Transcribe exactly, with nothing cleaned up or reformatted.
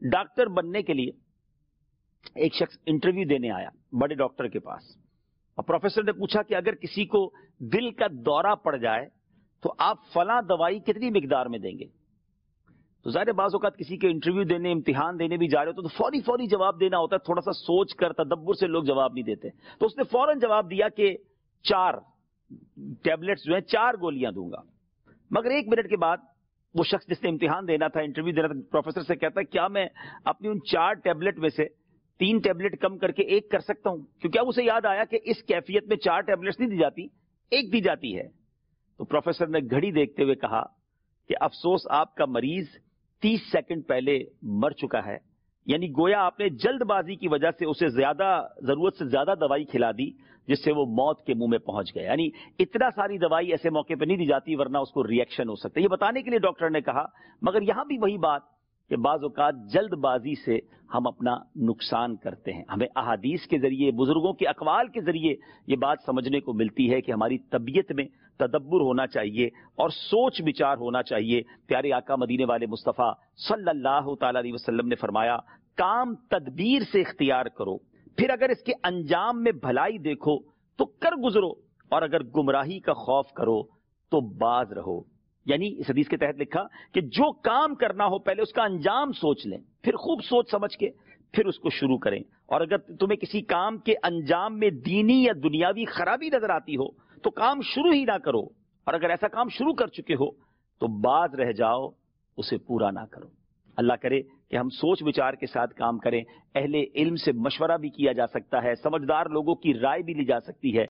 Doctor بننے کے لیے ایک شخص انٹرویو دینے آیا بڑے ڈاکٹر کے پاس، اور پروفیسر نے پوچھا کہ اگر کسی کو دل کا دورہ پڑ جائے تو آپ فلاں دوائی کتنی مقدار میں دیں گے؟ تو ظاہر بعض اوقات کسی کے انٹرویو دینے، امتحان دینے بھی جا رہے ہوتے تو فوری فوری جواب دینا ہوتا ہے، تھوڑا سا سوچ کر تدبر سے لوگ جواب نہیں دیتے. تو اس نے فوراً جواب دیا کہ چار ٹیبلٹس جو ہیں، چار گولیاں دوں گا. مگر ایک منٹ کے بعد وہ شخص جس نے امتحان دینا تھا، انٹرویو دینا تھا، پروفیسر سے کہتا ہے کیا میں اپنی ان چار ٹیبلٹ میں سے تین ٹیبلٹ کم کر کے ایک کر سکتا ہوں؟ کیونکہ اب اسے یاد آیا کہ اس کیفیت میں چار ٹیبلٹس نہیں دی جاتی، ایک دی جاتی ہے. تو پروفیسر نے گھڑی دیکھتے ہوئے کہا کہ افسوس آپ کا مریض تیس سیکنڈ پہلے مر چکا ہے. یعنی گویا آپ نے جلد بازی کی وجہ سے اسے زیادہ ضرورت سے زیادہ دوائی کھلا دی، جس سے وہ موت کے منہ میں پہنچ گیا. یعنی اتنا ساری دوائی ایسے موقع پہ نہیں دی جاتی ورنہ اس کو ریئیکشن ہو سکتا ہے. یہ بتانے کے لیے ڈاکٹر نے کہا. مگر یہاں بھی وہی بات کہ بعض اوقات جلد بازی سے ہم اپنا نقصان کرتے ہیں. ہمیں احادیث کے ذریعے، بزرگوں کے اقوال کے ذریعے یہ بات سمجھنے کو ملتی ہے کہ ہماری طبیعت میں تدبر ہونا چاہیے اور سوچ بچار ہونا چاہیے. پیارے آقا مدینے والے مصطفیٰ صلی اللہ تعالی علیہ وسلم نے فرمایا کام تدبیر سے اختیار کرو، پھر اگر اس کے انجام میں بھلائی دیکھو تو کر گزرو، اور اگر گمراہی کا خوف کرو تو باز رہو. یعنی اس حدیث کے تحت لکھا کہ جو کام کرنا ہو پہلے اس کا انجام سوچ لیں، پھر خوب سوچ سمجھ کے پھر اس کو شروع کریں. اور اگر تمہیں کسی کام کے انجام میں دینی یا دنیاوی خرابی نظر آتی ہو تو کام شروع ہی نہ کرو، اور اگر ایسا کام شروع کر چکے ہو تو باز رہ جاؤ، اسے پورا نہ کرو. اللہ کرے کہ ہم سوچ وچار کے ساتھ کام کریں. اہل علم سے مشورہ بھی کیا جا سکتا ہے، سمجھدار لوگوں کی رائے بھی لی جا سکتی ہے.